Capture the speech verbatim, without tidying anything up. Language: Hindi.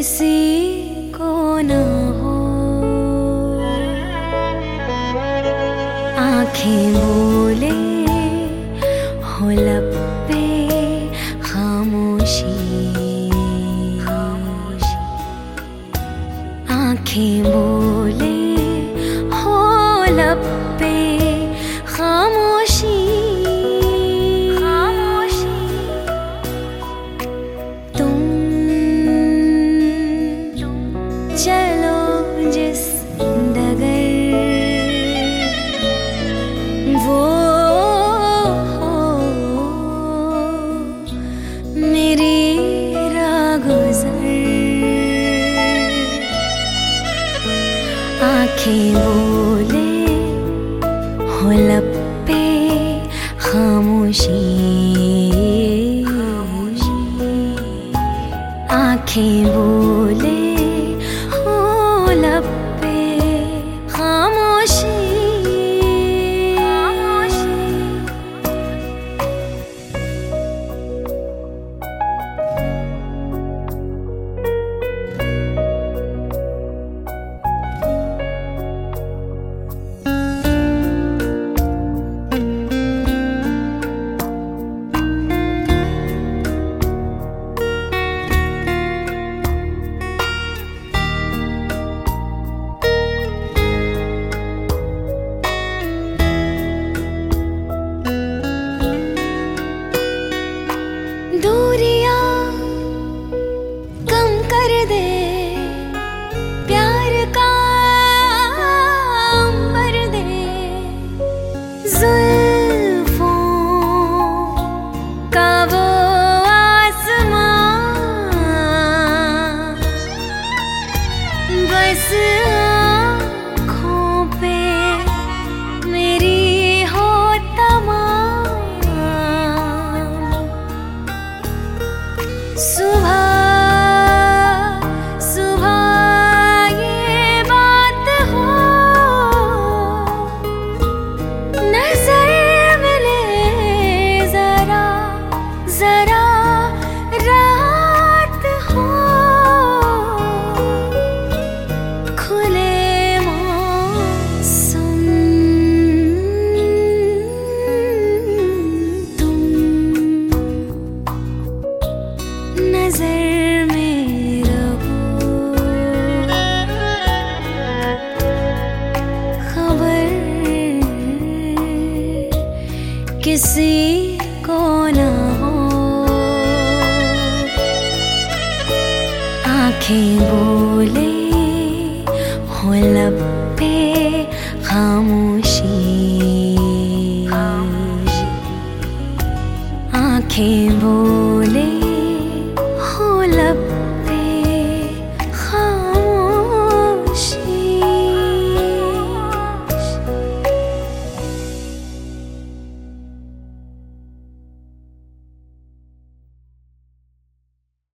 किसी को ना हो। आंखें बोले हो लब पे खामोशी, आंखें बोले हो लब पे खामोशी, खामोशी। तुम चलो जिस डगर, वो हो मेरी रागुज़र। आंखें बोले हो लब पे खामोशी, आंखें बोले हो लब पे खामोशी। दूरियां कम कर दे प्यार का अंबर दे, जुल्फों का वो आसमां, बस आँखों पे मेरी हो तमाम। सुबह सुबह ये बात हो, नजर मिले जरा जरा रात हो, खुले मौसम तुम नजर में रहो। खबर किसी को ना हो। आंखें बोले हो लब पे खामोशी, आंखें बोले